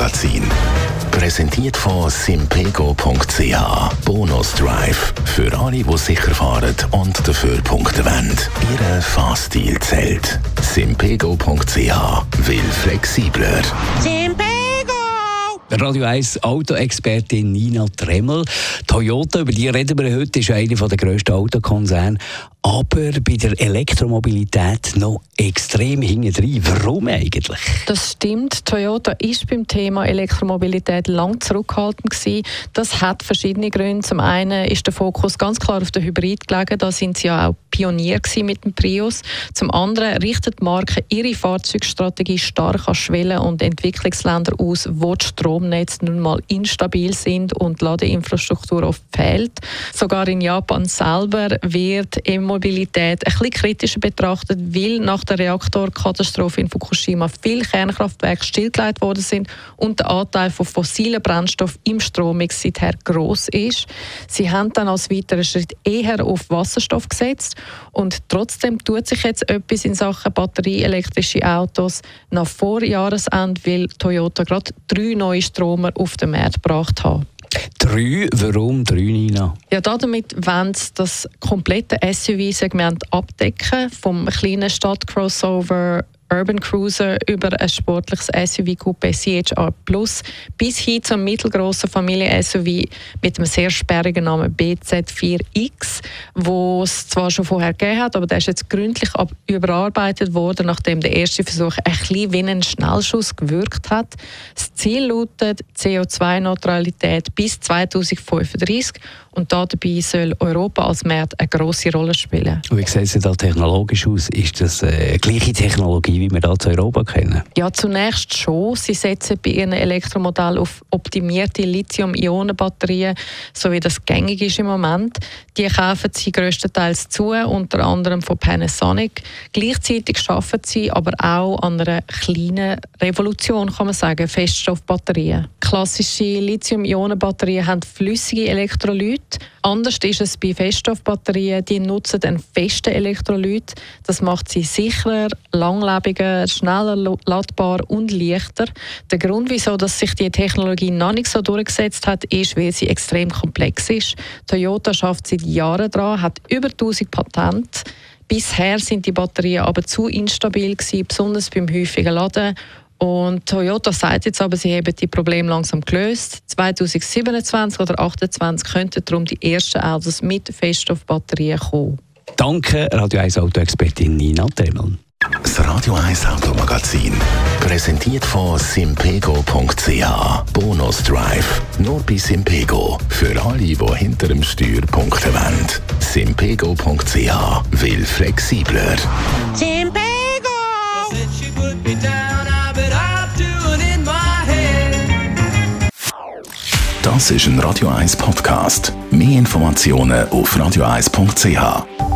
Automagazin. Präsentiert von simpego.ch. Bonus Drive. Für alle, die sicher fahren und dafür punkten wollen. Ihre Fahrstil zählt. Simpego.ch. Will flexibler. Radio 1 Autoexpertin Nina Tremmel. Toyota, über die reden wir heute, ist einer der grössten Autokonzerne, aber bei der Elektromobilität noch extrem hintendrein. Warum eigentlich? Das stimmt. Toyota ist beim Thema Elektromobilität lang zurückhaltend gewesen. Das hat verschiedene Gründe. Zum einen ist der Fokus ganz klar auf den Hybrid gelegen. Da sind sie ja auch Pionier gewesen mit dem Prius. Zum anderen richtet die Marke ihre Fahrzeugstrategie stark an Schwellen- und Entwicklungsländer aus, wo die Stromnetze nun mal instabil sind und die Ladeinfrastruktur oft fehlt. Sogar in Japan selber wird E-Mobilität ein bisschen kritischer betrachtet, weil nach der Reaktorkatastrophe in Fukushima viele Kernkraftwerke stillgelegt worden sind und der Anteil von fossilen Brennstoffen im Strommix seither gross ist. Sie haben dann als weiteren Schritt eher auf Wasserstoff gesetzt und trotzdem tut sich jetzt etwas in Sachen batterieelektrische Autos. Nach Vorjahresende will Toyota gerade 3 neue Stromer auf den Markt gebracht haben. 3? Warum 3, Nina? Ja, damit wollen sie das komplette SUV-Segment abdecken, vom kleinen Stadt-Crossover Urban Cruiser über ein sportliches SUV-Coupé CHR Plus bis hin zum mittelgrossen Familien-SUV mit dem sehr sperrigen Namen BZ4X, wo es zwar schon vorher gegeben hat, aber der ist jetzt gründlich überarbeitet worden, nachdem der erste Versuch ein bisschen wie ein Schnellschuss gewirkt hat. Das Ziel lautet CO2-Neutralität bis 2035 und dabei soll Europa als Markt eine grosse Rolle spielen. Wie sieht es da technologisch aus? Ist das gleiche Technologie, wie wir da zu Europa kennen? Ja, zunächst schon. Sie setzen bei ihren Elektromodellen auf optimierte Lithium-Ionen-Batterien, so wie das gängig ist im Moment. Die kaufen sie grösstenteils zu, unter anderem von Panasonic. Gleichzeitig arbeiten sie aber auch an einer kleinen Revolution, kann man sagen, Feststoffbatterien. Klassische Lithium-Ionen-Batterien haben flüssige Elektrolyte. Anders ist es bei Feststoffbatterien. Die nutzen einen festen Elektrolyt. Das macht sie sicherer, langlebiger, schneller ladbar und leichter. Der Grund, wieso dass sich die Technologie noch nicht so durchgesetzt hat, ist, weil sie extrem komplex ist. Toyota schafft seit Jahren daran, hat über 1000 Patente. Bisher sind die Batterien aber zu instabil gewesen, besonders beim häufigen Laden. Und Toyota sagt jetzt aber, sie haben die Probleme langsam gelöst. 2027 oder 2028 könnten darum die ersten Autos mit Feststoffbatterien kommen. Danke, Radio 1 Autoexpertin Nina Tremmel. Das Radio 1 Automagazin. Präsentiert von simpego.ch. Bonus Drive. Nur bei Simpego. Für alle, die hinter dem Steuer punkten wollen. Simpego.ch. Will flexibler. Das ist ein Radio 1 Podcast. Mehr Informationen auf radio1.ch.